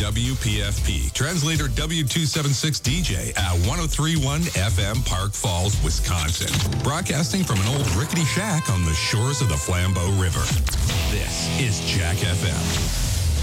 WPFP, translator W276 DJ at 103.1 FM, Park Falls, Wisconsin. Broadcasting from an old rickety shack on the shores of the Flambeau River. This is Jack FM.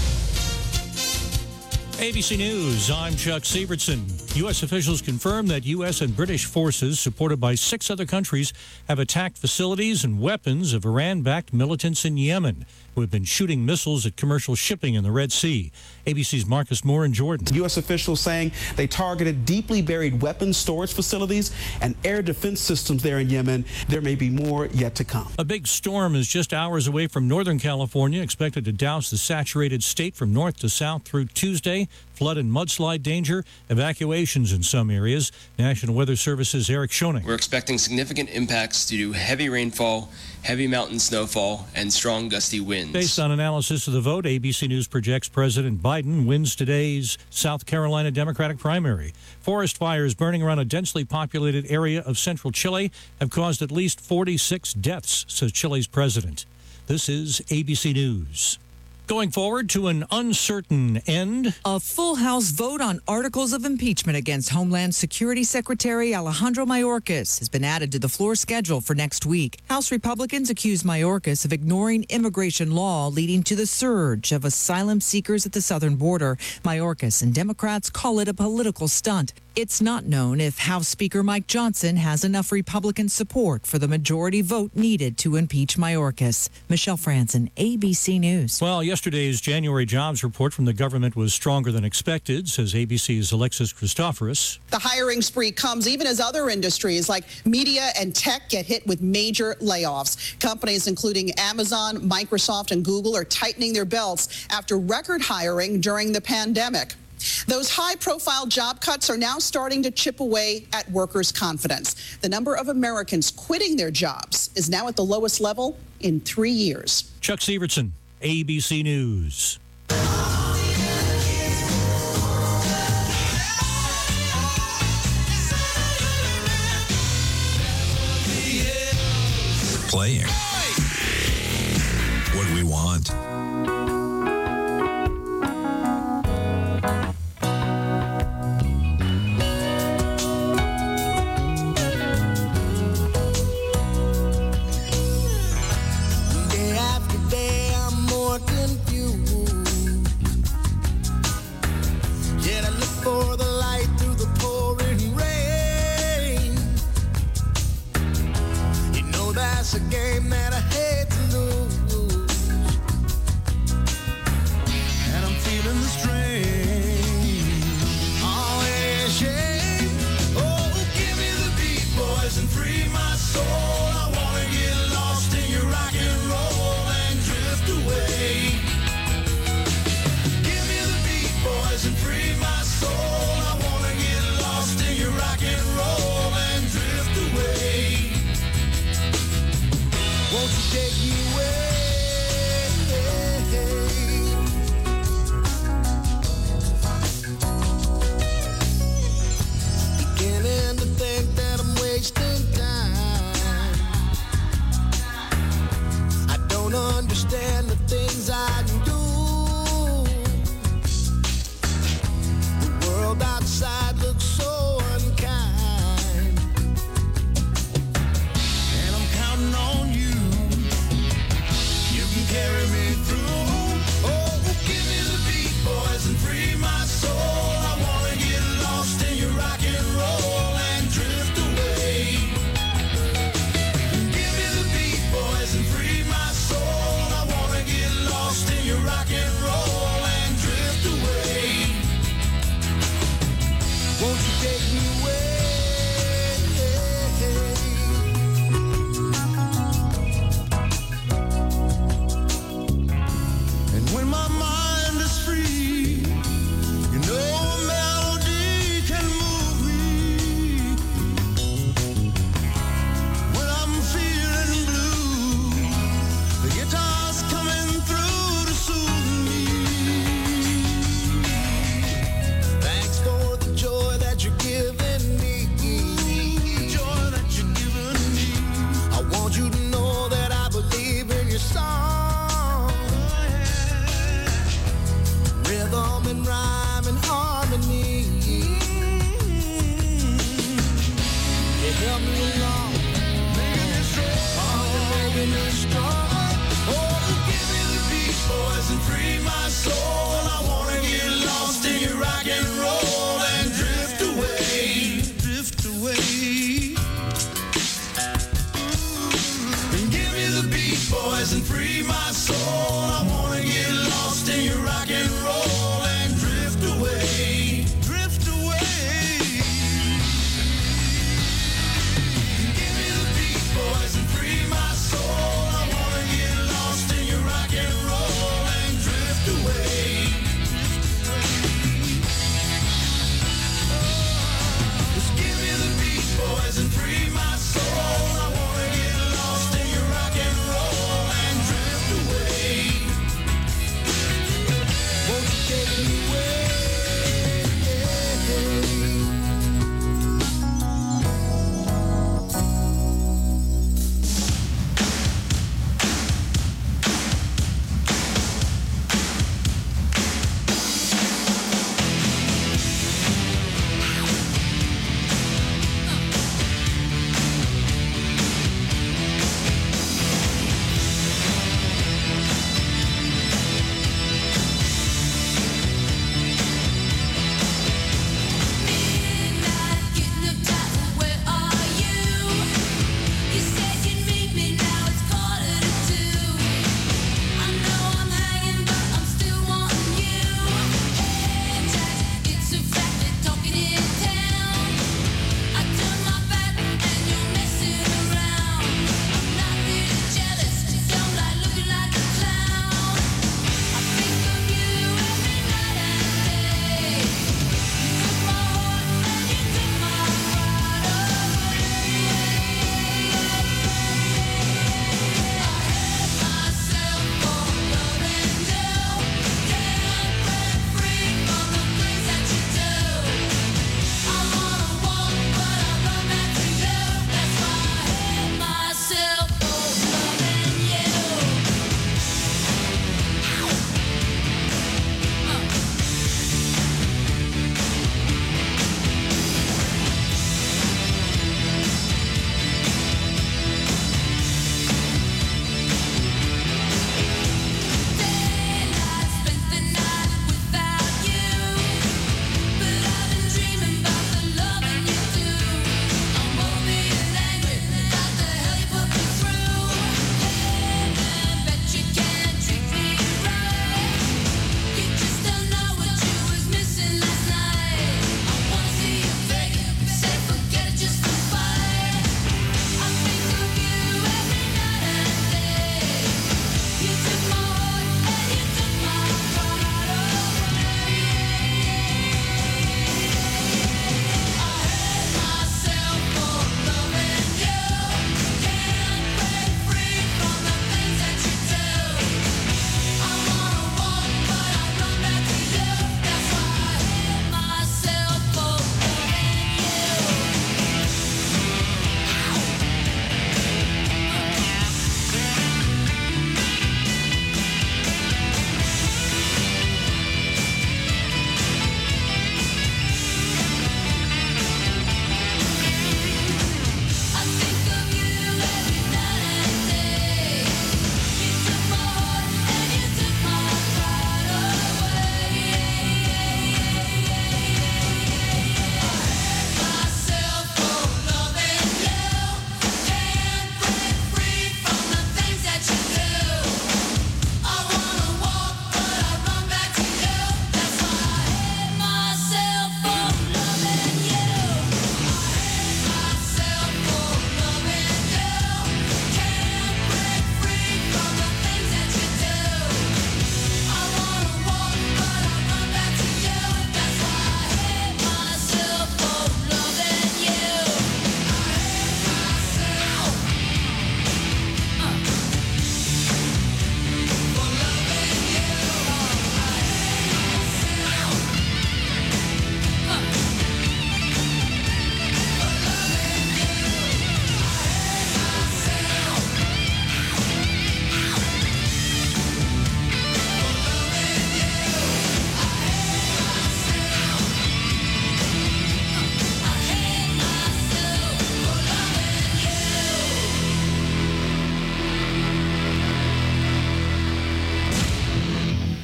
ABC News, I'm Chuck Sievertson. U.S. officials confirm that U.S. and British forces, supported by 6 other countries, have attacked facilities and weapons of Iran-backed militants in Yemen, who have been shooting missiles at commercial shipping in the Red Sea. ABC's Marcus Moore in Jordan. U.S. officials saying they targeted deeply buried weapons storage facilities and air defense systems there in Yemen. There may be more yet to come. A big storm is just hours away from Northern California, expected to douse the saturated state from north to south through Tuesday. Flood and mudslide danger, evacuations in some areas. National Weather Service's Eric Schoening. We're expecting significant impacts due to heavy rainfall, heavy mountain snowfall, and strong gusty winds. Based on analysis of the vote, ABC News projects President Biden wins today's South Carolina Democratic primary. Forest fires burning around a densely populated area of central Chile have caused at least 46 deaths, says Chile's president. This is ABC News. Going forward to an uncertain end. A full House vote on articles of impeachment against Homeland Security Secretary Alejandro Mayorkas has been added to the floor schedule for next week. House Republicans accuse Mayorkas of ignoring immigration law, leading to the surge of asylum seekers at the southern border. Mayorkas and Democrats call it a political stunt. It's not known if House Speaker Mike Johnson has enough Republican support for the majority vote needed to impeach Mayorkas. Michelle Franzen, ABC News. Well, yesterday's January jobs report from the government was stronger than expected, says ABC's Alexis Christoforous. The hiring spree comes even as other industries like media and tech get hit with major layoffs. Companies including Amazon, Microsoft, and Google are tightening their belts after record hiring during the pandemic. Those high-profile job cuts are now starting to chip away at workers' confidence. The number of Americans quitting their jobs is now at the lowest level in 3 years. Chuck Sievertson, ABC News. Playing what we want. For the light through the pouring rain. You know that's a game that I hate to lose. And I'm feeling the strain. Oh, yeah, shame. Oh, give me the beat, boys, and free my soul. I wanna get lost in your rock and roll and drift away. Give me the beat, boys, and free my soul. I wanna get lost in your rock and roll and drift away. Won't you take me away? Beginning to think that I'm wasting time. I don't understand the things I do. The world outside looks so unkind, and I'm counting on you. You can carry me through. Oh, give me the beat, boys, and free my soul. I wanna get lost in your rock and roll and drift away. Give me the beat, boys, and free my soul. I wanna get lost in your rock and roll and drift away. Won't you take me away? And when my mind is free, you know a melody can move me. When I'm feeling blue, the guitar's coming through to soothe me. Thanks for the joy that you're giving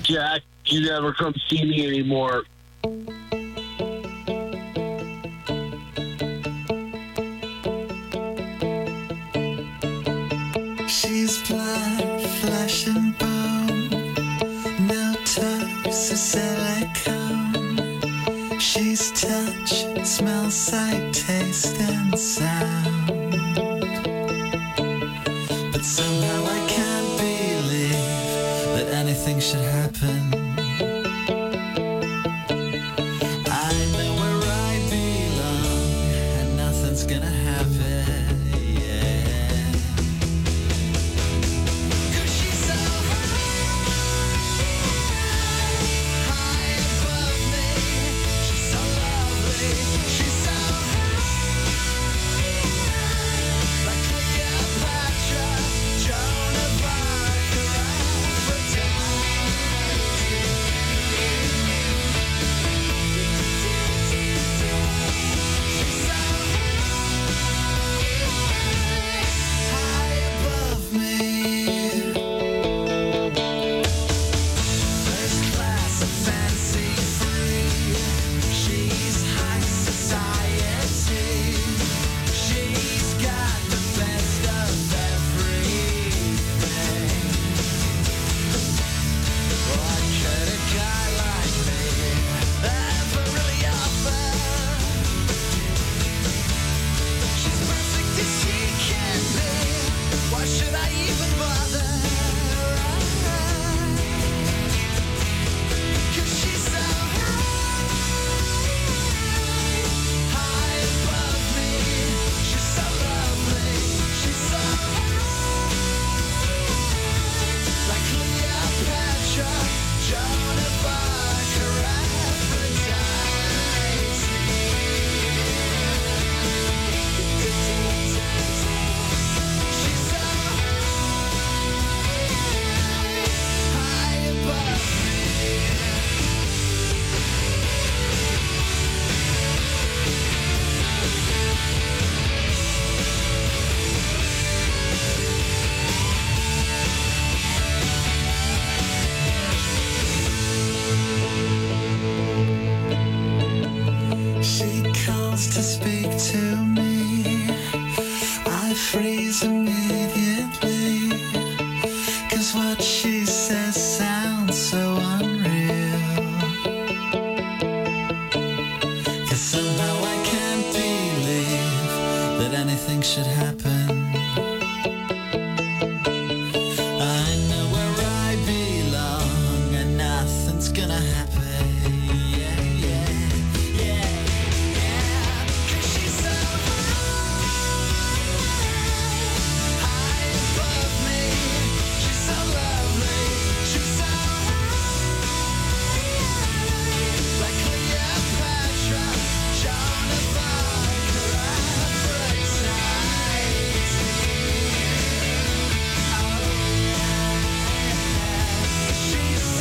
Jack. You never come see me anymore. She's blood, flesh and bone, no toes or silicone. She's touch, smell, sight, taste, and sound. But somehow I can't believe that anything should happen. I know where I belong, and nothing's gonna happen. Yeah. 'Cause she's so high above me. She's so lovely. She's so like Cleopatra, Joan of Arc, or She's so high above me. First class and fancy free. She's high society. She's got the best of everything. What could a guy like me ever really offer? She's perfect as she can be. Why should I even bother? 'Cause she's so high above me. She's so lovely. She's so like Cleopatra, Joan of Arc, or Aphrodite. She's so high above me. She calls to speak to me. I freeze immediately. 'Cause what she says sounds so unreal. 'Cause somehow I can't believe that anything should happen. I know where I belong, and nothing's gonna happen. Yeah, yeah, yeah, yeah. 'Cause she's so high above me. She's so lovely. She's so like Cleopatra, Joan of Arc, or Aphrodite. She's so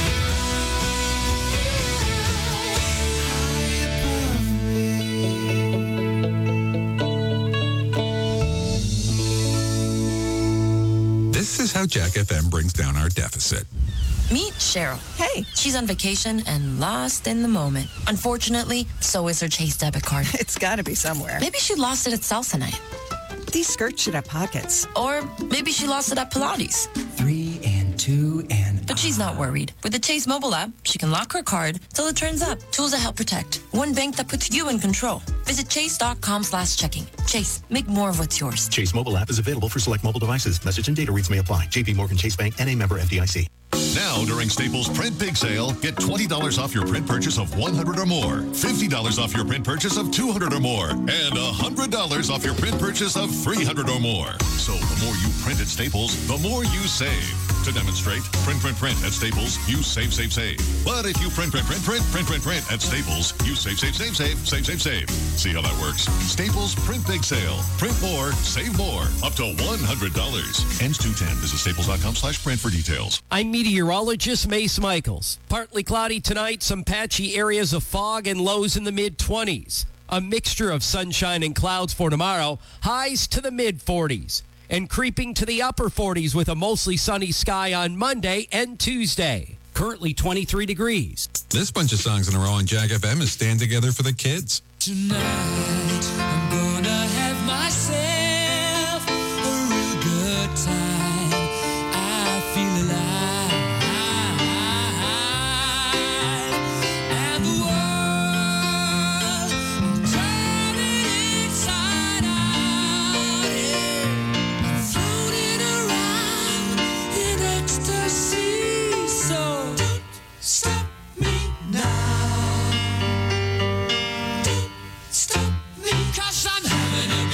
high above me. This is how Jack FM brings down our deficit. Meet Cheryl. Hey. She's on vacation and lost in the moment. Unfortunately, so is her Chase debit card. It's got to be somewhere. Maybe she lost it at salsa night. These skirts should have pockets. Or maybe she lost it at Pilates. 3 and 2 and... But she's not worried. With the Chase mobile app, she can lock her card till it turns up. Tools that help protect. One bank that puts you in control. Visit chase.com/checking. Chase, make more of what's yours. Chase mobile app is available for select mobile devices. Message and data rates may apply. JP Morgan Chase Bank, N.A. member FDIC. Now, during Staples Print Big Sale, get $20 off your print purchase of $100 or more, $50 off your print purchase of $200 or more, and $100 off your print purchase of $300 or more. So the more you print at Staples, the more you save. To demonstrate, print at Staples, you save. But if you print at Staples, you save. See how that works? Staples Print Big Sale. Print more, save more. Up to $100. Ends 2/10. Visit staples.com/print for details. I'm meteorologist Mace Michaels. Partly cloudy tonight, some patchy areas of fog and lows in the mid-20s. A mixture of sunshine and clouds for tomorrow, highs to the mid-40s. And creeping to the upper 40s with a mostly sunny sky on Monday and Tuesday. Currently 23 degrees. This bunch of songs in a row on Jack FM is Stand Together for the Kids. Tonight, I'm gonna have myself a real good time. I feel alive. And the world, I'm turning inside out. Yeah. I'm floating around in ecstasy. So don't stop me now. Stop me, 'cause I'm having a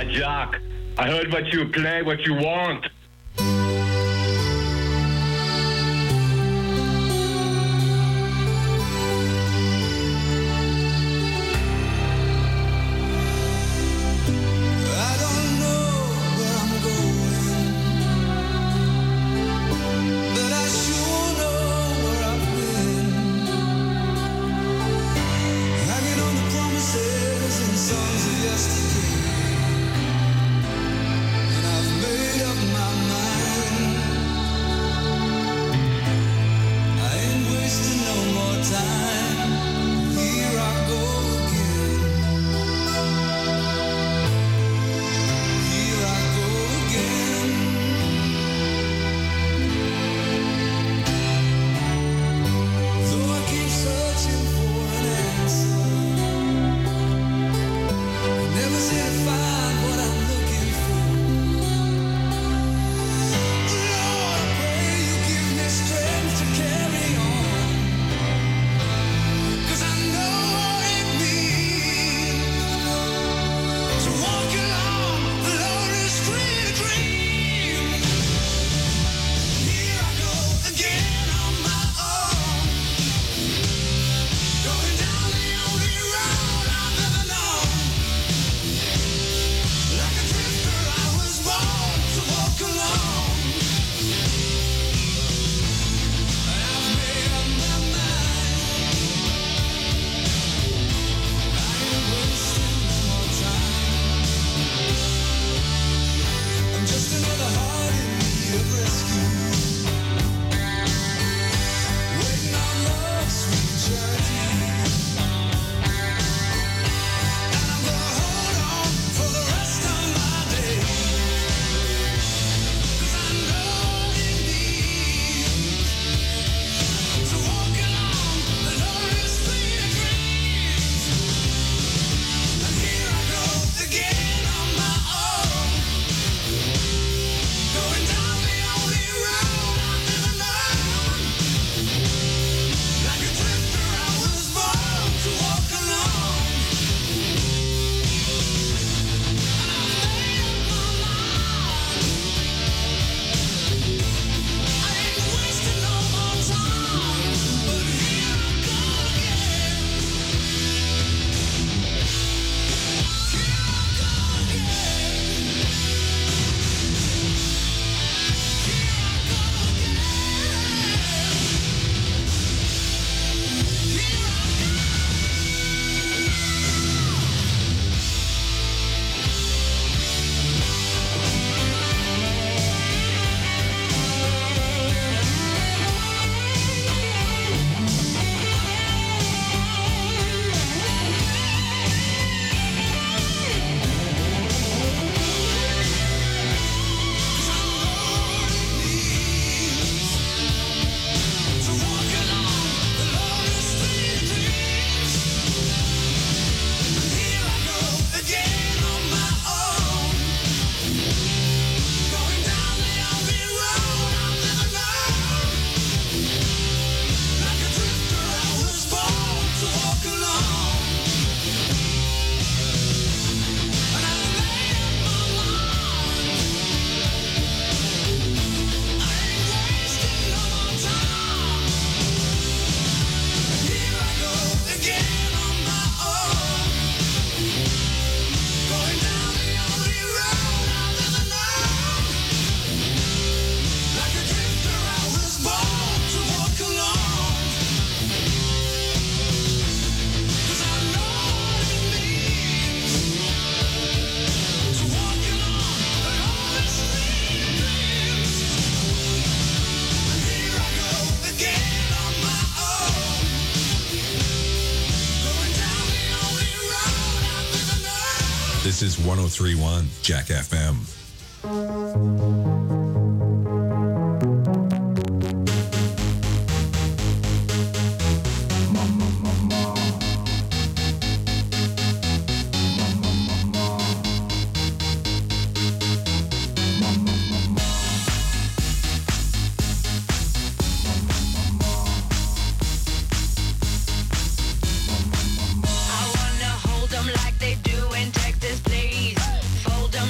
Jack, I heard what you play, what you want. This is 103.1 Jack FM. Like they do in Texas, please. Fold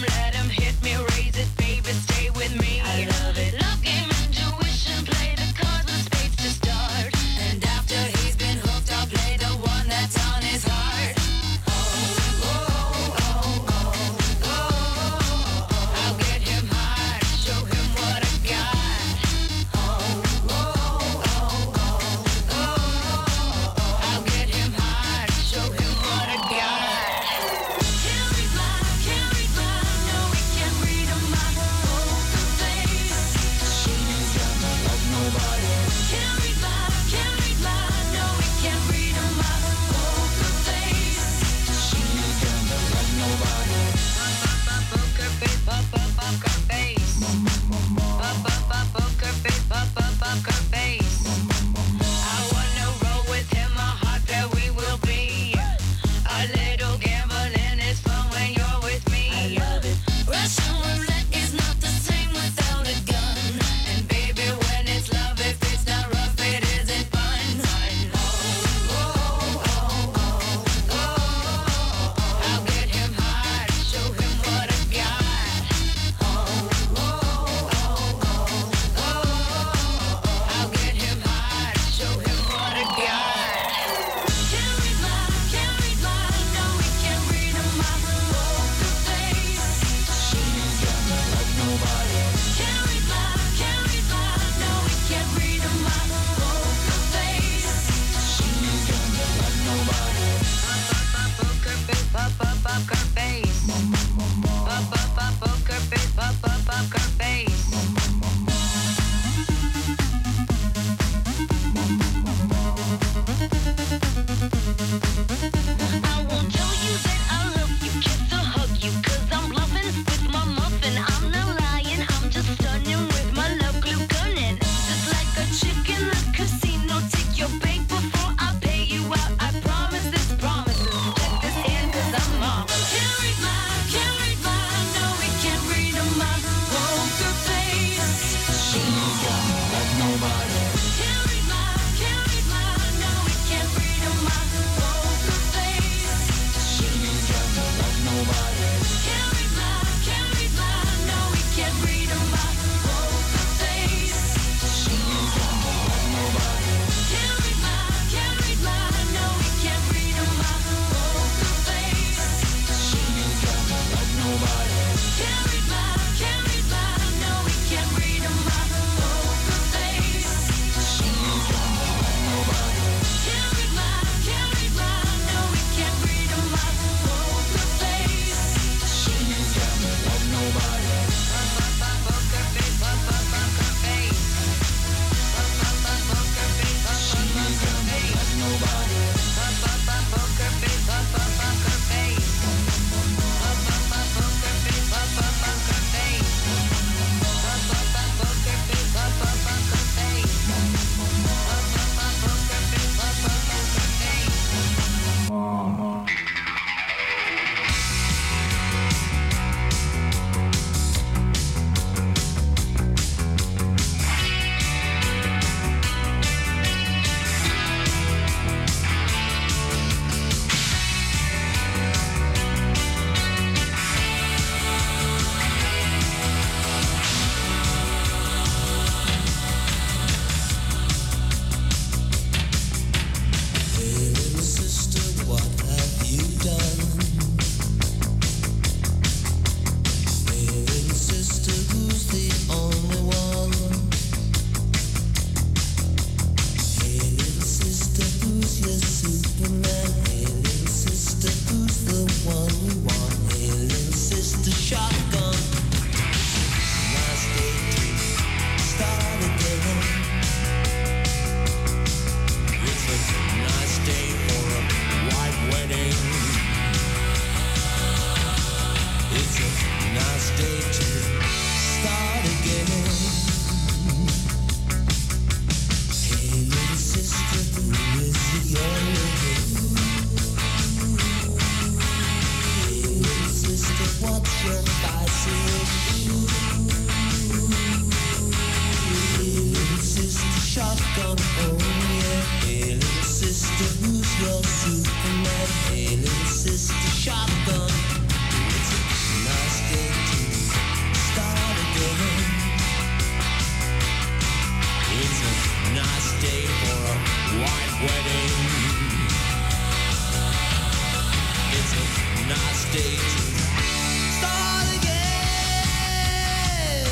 nice day to start again.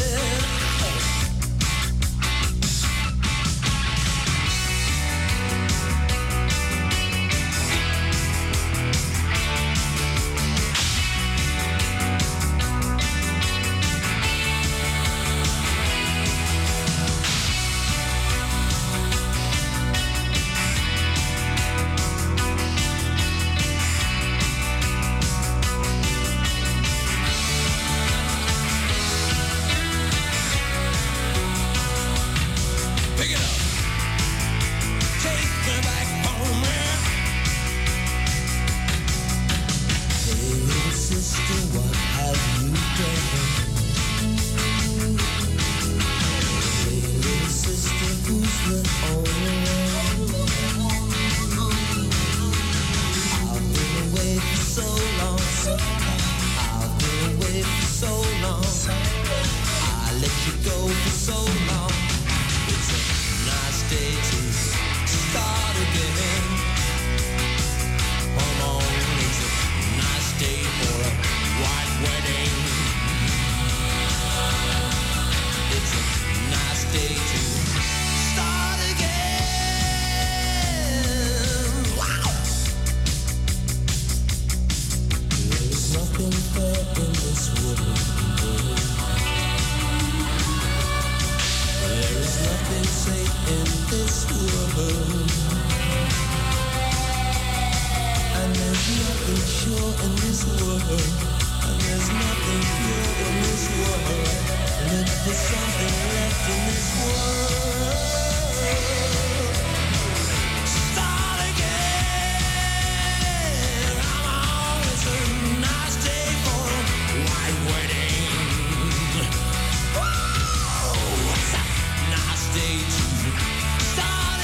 Pick it up. Take me back home, man. Hey, little sister, what have you done? Hey, little sister, who's the only one? I've been away for so long. I've been away for so long. I let you go for so long. It's a nice day to start again. Come on, it's a nice day for a white wedding. It's a nice day to start again. Wow! There is nothing fair in this world. There is nothing safe in this world. And there's nothing sure in this world. And there's nothing pure in this world. Look for something left in this world. Start again. I'm on. It's a nice day for a white wedding. Whoa! It's a nice day to start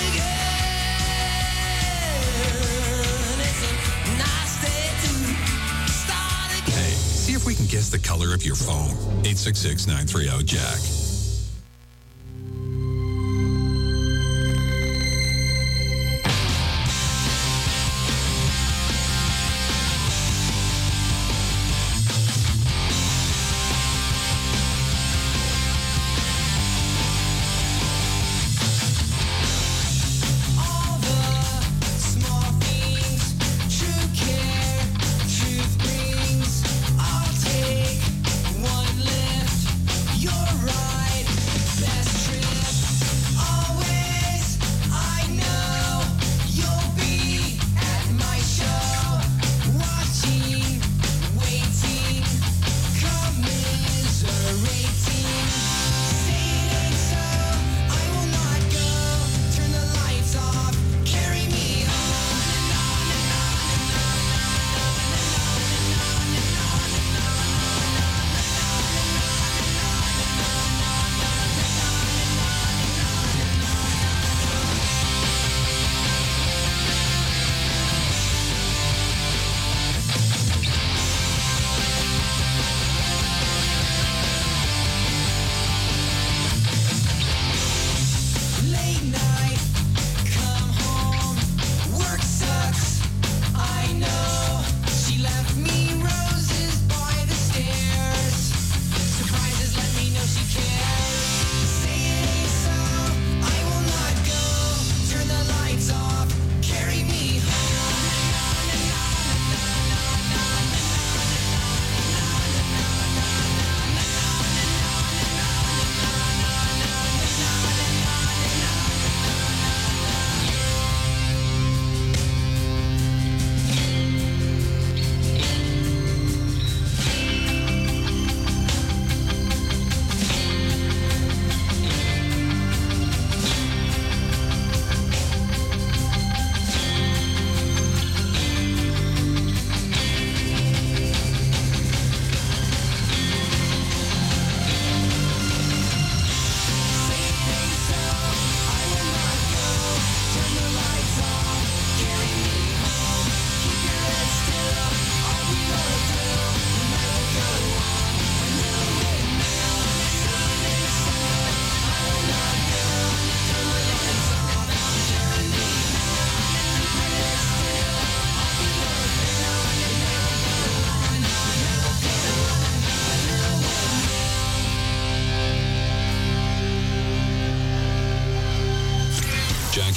again. It's a nice day to start again. Hey, see if we can guess the color of your phone. 866-930-JACK. All the small things, true care, truth brings. I'll take one lift. You're right.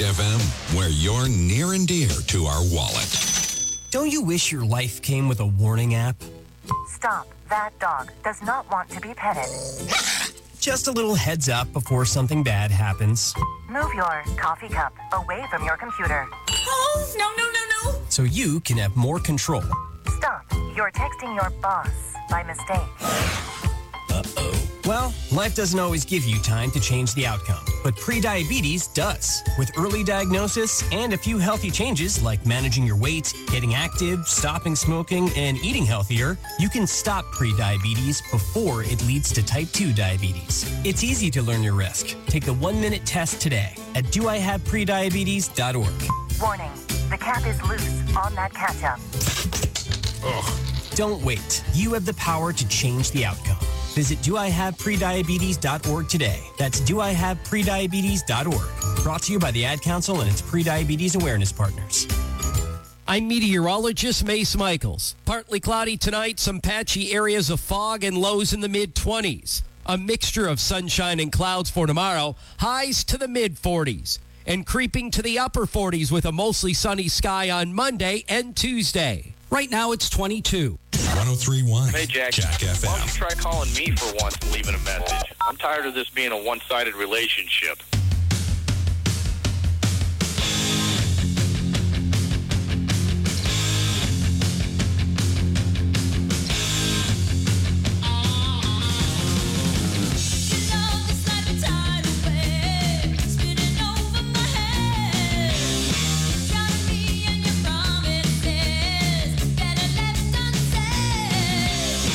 FM, where you're near and dear to our wallet. Don't you wish your life came with a warning app? Stop. That dog does not want to be petted. Just a little heads up before something bad happens. Move your coffee cup away from your computer. Oh, no. So you can have more control. Stop. You're texting your boss by mistake. Uh-oh. Well, life doesn't always give you time to change the outcome, but prediabetes does. With early diagnosis and a few healthy changes like managing your weight, getting active, stopping smoking, and eating healthier, you can stop prediabetes before it leads to type 2 diabetes. It's easy to learn your risk. Take the 1-minute test today at doihaveprediabetes.org. Warning. The cap is loose on that ketchup. Ugh. Don't wait. You have the power to change the outcome. Visit doihaveprediabetes.org today. That's doihaveprediabetes.org. Brought to you by the Ad Council and its prediabetes awareness partners. I'm meteorologist Mace Michaels. Partly cloudy tonight, some patchy areas of fog and lows in the mid-20s. A mixture of sunshine and clouds for tomorrow, highs to the mid-40s. And creeping to the upper 40s with a mostly sunny sky on Monday and Tuesday. Right now it's 22. 103.1 Hey, Jack FM. Why don't you try calling me for once and leaving a message? I'm tired of this being a one-sided relationship.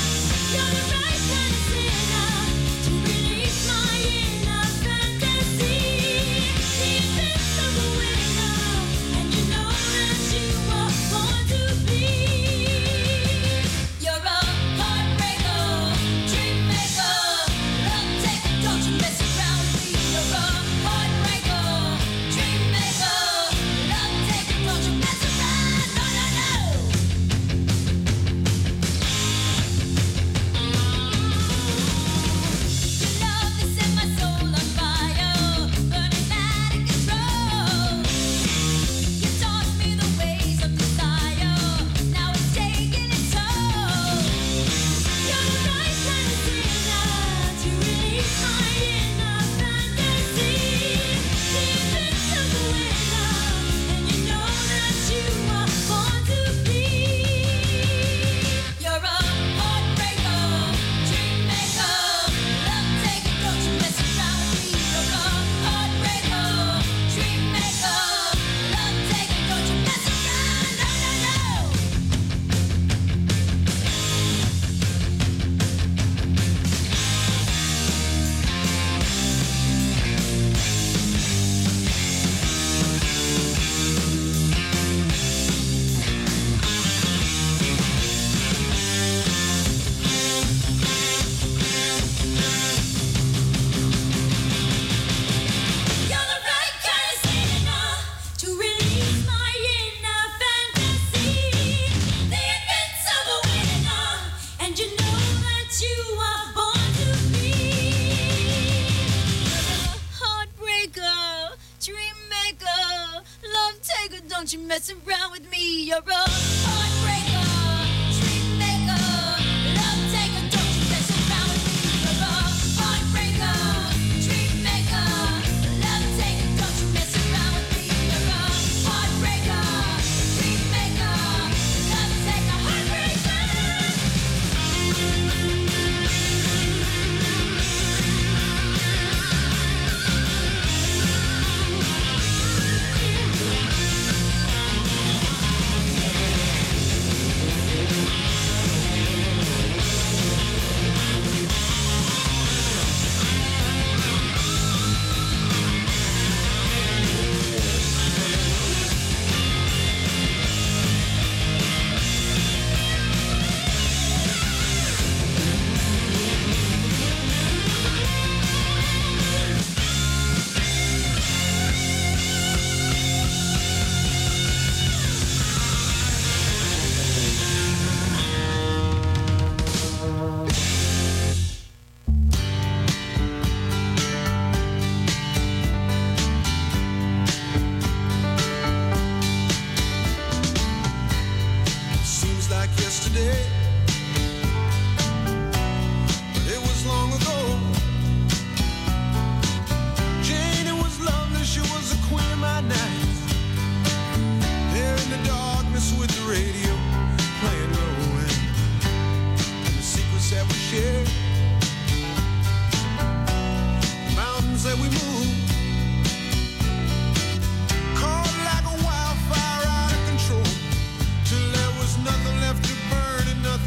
You're the right kind of sinner to release my inner fantasy. today. But it was long ago. Janie was lovely, she was the queen of my nights. There in the darkness with the radio playing low and the secrets that we shared. Mountains that we moved, caught like a wildfire out of control, till there was nothing left to burn and nothing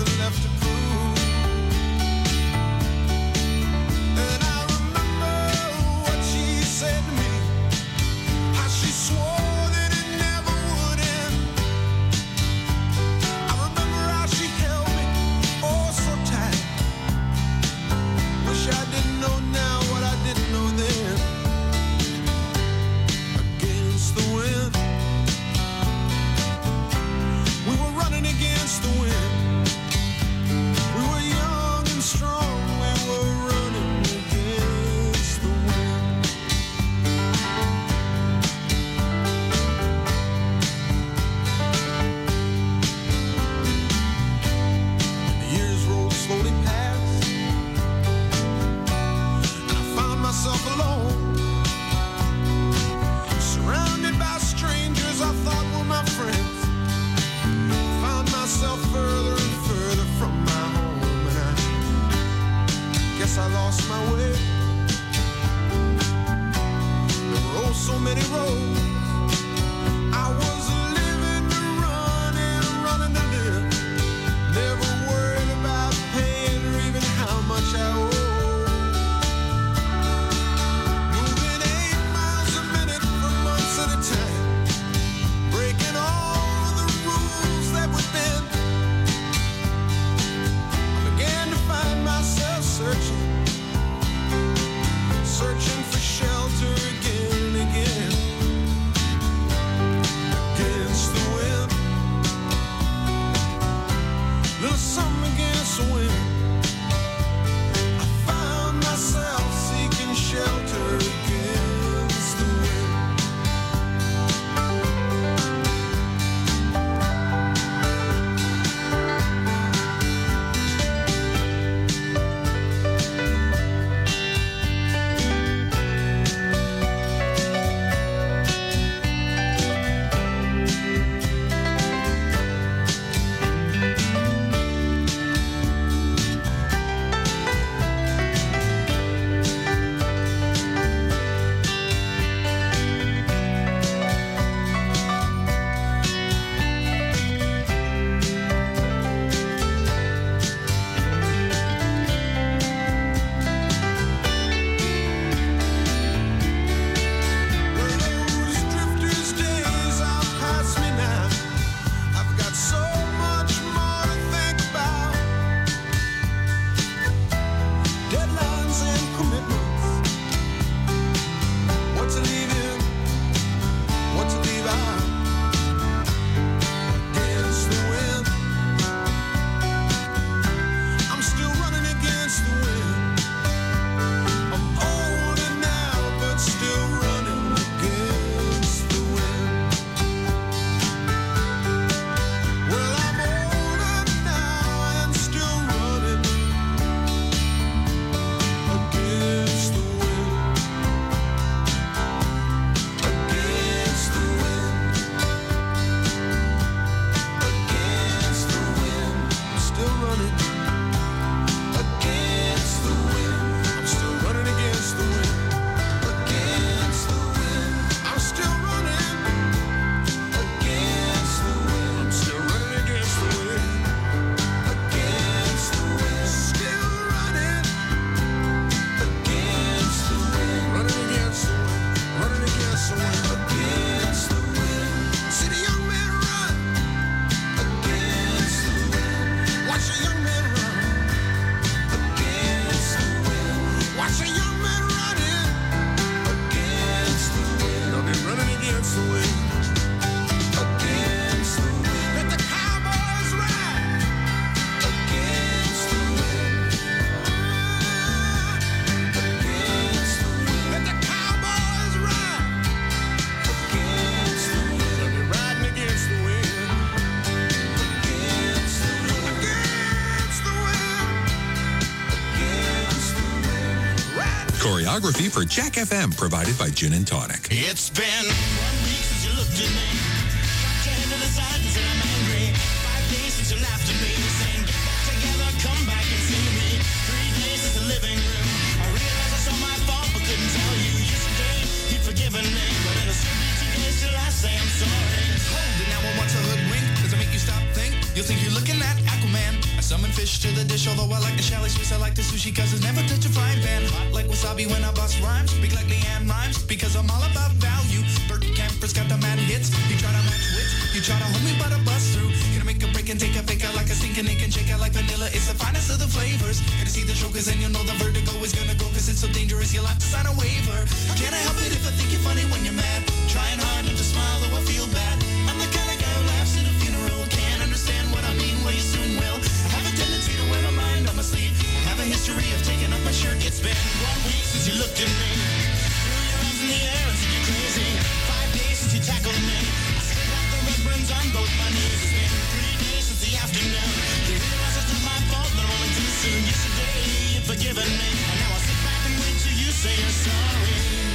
biography for Jack FM, provided by Gin and Tonic. It's been 1 week since you looked at me. Got your head to the side and said I'm angry. 5 days since you laughed at me, saying get back together, come back and see me. 3 days since the living room. I realized it's all my fault, but couldn't tell you. Yesterday you'd forgiven me, but it'll still be 2 days till I say I'm sorry. Hold it now, I want to hoodwink. Does it make you stop think? You'll think you're looking at Aquaman. I summon fish to the dish, although I like the chalet Swiss. I like the sushi cause it's never touch a frying pan. Hot like wasabi when I bust rhymes. Big like Leanne rhymes because I'm all about value. Bert Camper's got the mad hits. You try to match wits, you try to hold me but I bust through. Gonna make a break and take a fake out like a stinking ink and shake out like vanilla. It's the finest of the flavors. Gonna see the chokers and you'll know the vertigo is gonna go cause it's so dangerous you'll have to sign a waiver. Can't I help it if I think you're funny when you're mad? Trying hard not to smile though I feel bad. I'm the kind of guy who laughs at a funeral. Can't understand what I mean, well you soon will. I have a tendency to wear my mind on my sleeve. I have a history of taking off my shirt. It's been 1 week since you looked at me. Threw your arms in the air and said you're crazy. 5 days since you tackled me. I still got the red burns on both my knees. It's been 3 days since the afternoon. You realize it's not my fault, but I'm only too soon. Yesterday you'd forgiven me, and now I'll sit back and wait till you say you're sorry.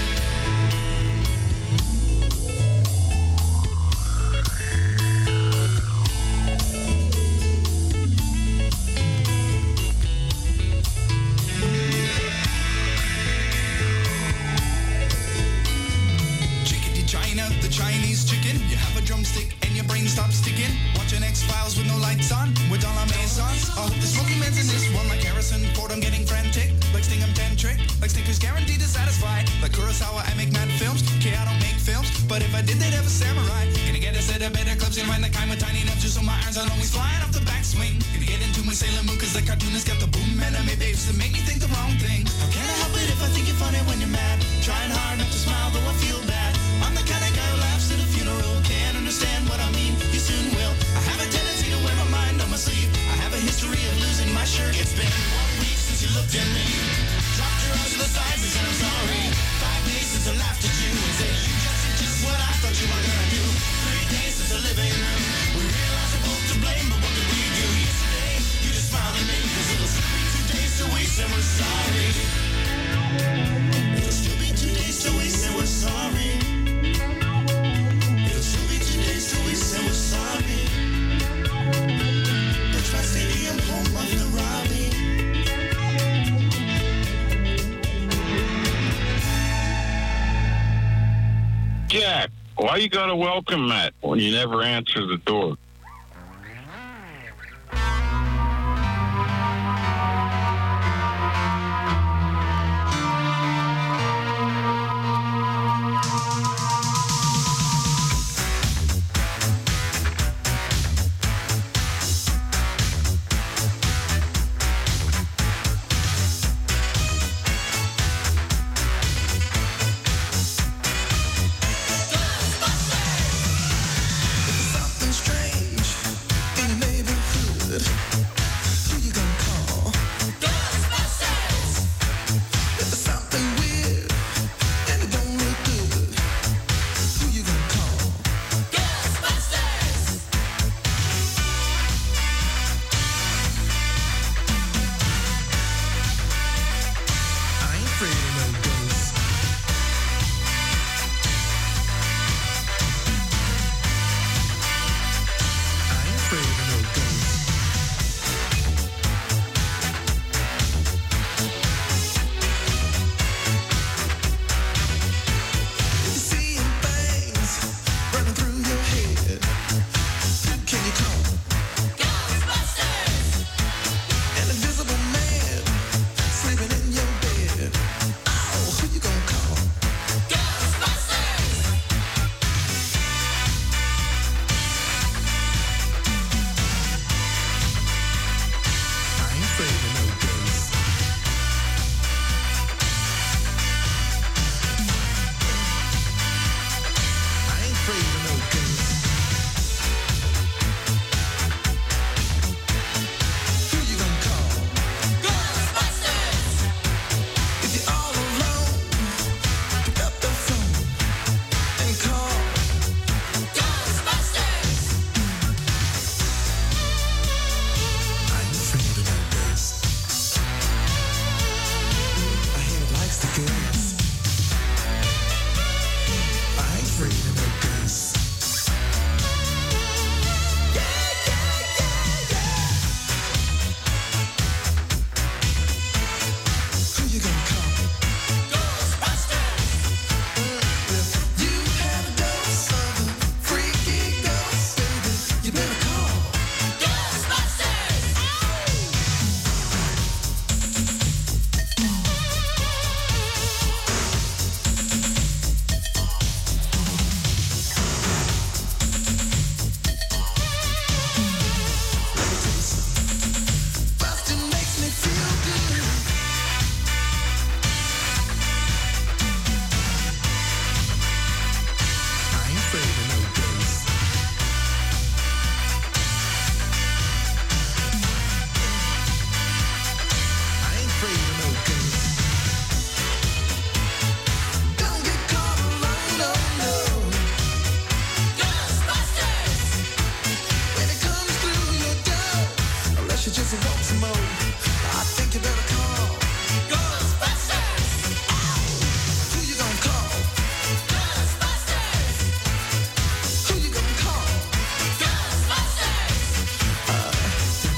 The Chinese chicken, you have a drumstick and your brain stops sticking. Watching X-Files with no lights on, with all our maisons. I hope the smoky man's in this one like Harrison Ford. I'm getting frantic, like Sting I'm tantric, like Snickers guaranteed to satisfy. Like Kurosawa, I make mad films. Okay, I don't make films, but if I did, they'd have a samurai. Gonna get a set of better clubs and ride the kind with tiny nubs, just so my irons are always flying off the backswing. Gonna get into my Sailor Moon, cause the cartoonist got the boom anime babes that make me think the wrong thing. How can I help it if I think you're funny when you're mad? Trying hard not to smile, though I feel bad. I'm the kind of guy who laughs at a funeral. Can't understand what I mean, you soon will. I have a tendency to wear my mind on my sleeve. I have a history of losing my shirt. It's been 1 week since you looked at me. Dropped your eyes to the sides and said I'm sorry. 5 days since I laughed at you and said you just did just what I thought you were gonna do. 3 days since the living room. We realized we're both to blame, but what did we do? Yesterday, you just smiled at me, cause it'll still be 2 days till we say we're sorry. It'll still be 2 days till we say we're sorry. It'll still be 2 days till we say we're sorry. The Tri-Stadium home of the Robbie. Jack, why you gotta welcome Matt when you never answer the door?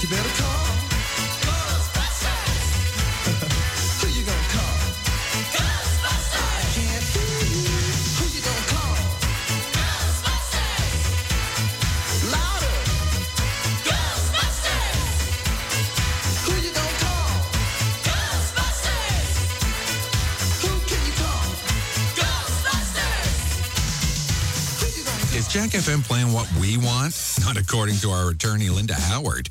You better call Ghostbusters. Who you gonna call? Ghostbusters. I can't hear you. Who you gonna call? Ghostbusters. Louder. Ghostbusters. Who you gonna call? Ghostbusters. Who can you call? Ghostbusters. Who you gonna Is Jack FM playing what we want? Not according to our attorney, Linda Howard.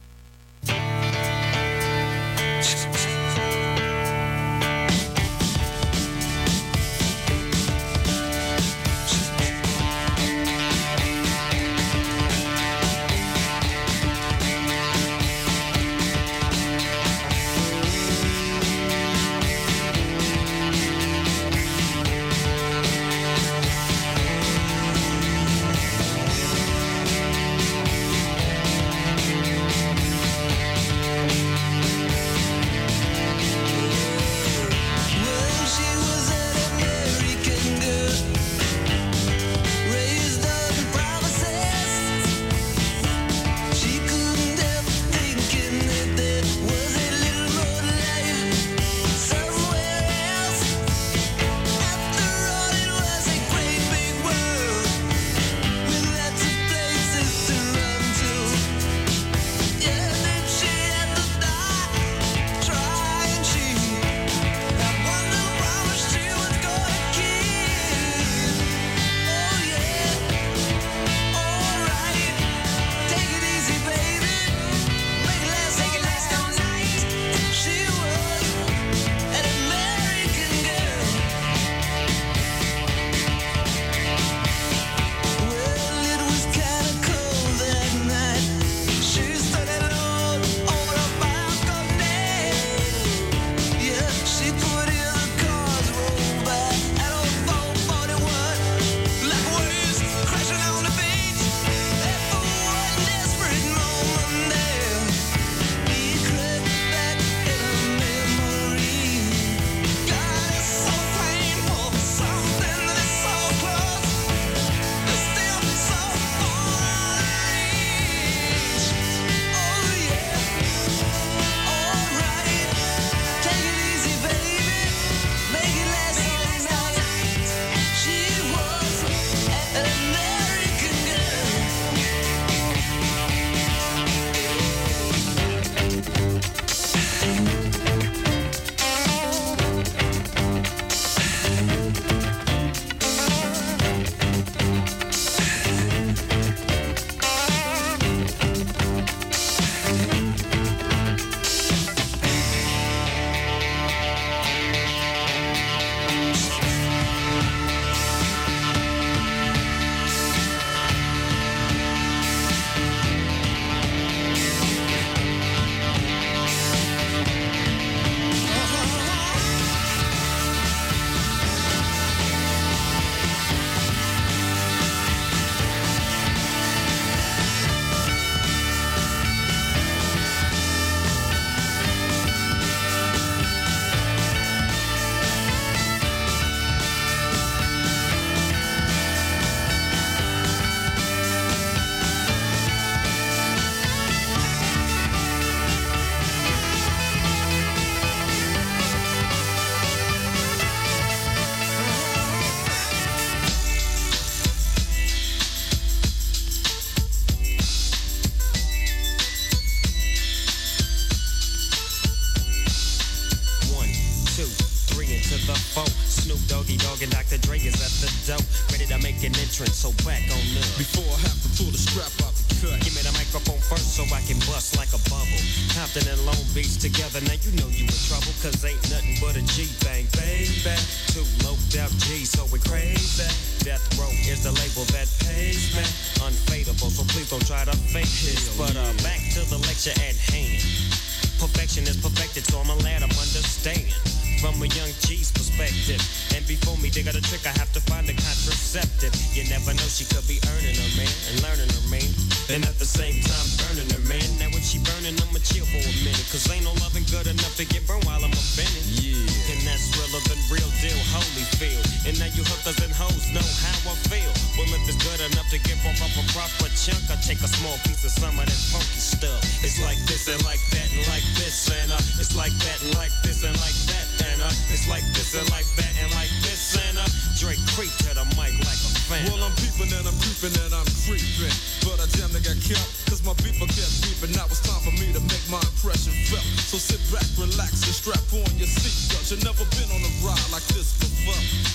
entrance, so back on up. Before I have to pull the strap out the cut, give me the microphone first so I can bust like a bubble. Compton and Long Beach together, now you know you in trouble, cause ain't nothing but a G-Bang, baby. Two loped out G's, so we crazy. Death Row is the label that pays me. Unfadable, so please don't try to fake this. But back to the lecture at hand. Perfection is perfected, so I'm a lad of understand. From a young G's perspective. And before me dig out a trick, I have to find a contraceptive. You never know, she could be earning her man and learning her man. And at the same time burning her man. Now when she burning, I'ma chill for a minute. Cause ain't no loving good enough to get burned while I'm offended. Yeah. And that's realer than real deal, Holyfield. And now you hookers and hoes know how I feel. Well, if it's good enough to give off a proper chunk, I take a small piece of some of that funky stuff. It's like It's like that and like this and like that. And it's like this and like that and like this. And Drake creep to the mic like a fan. Well, I'm peeping and I'm creeping and I'm creeping. But I damn near got killed, cause my beeper kept beeping. Now it's time for me to make my impression felt. So sit back, relax, and strap on your seatbelt. You've never been on a ride like this before.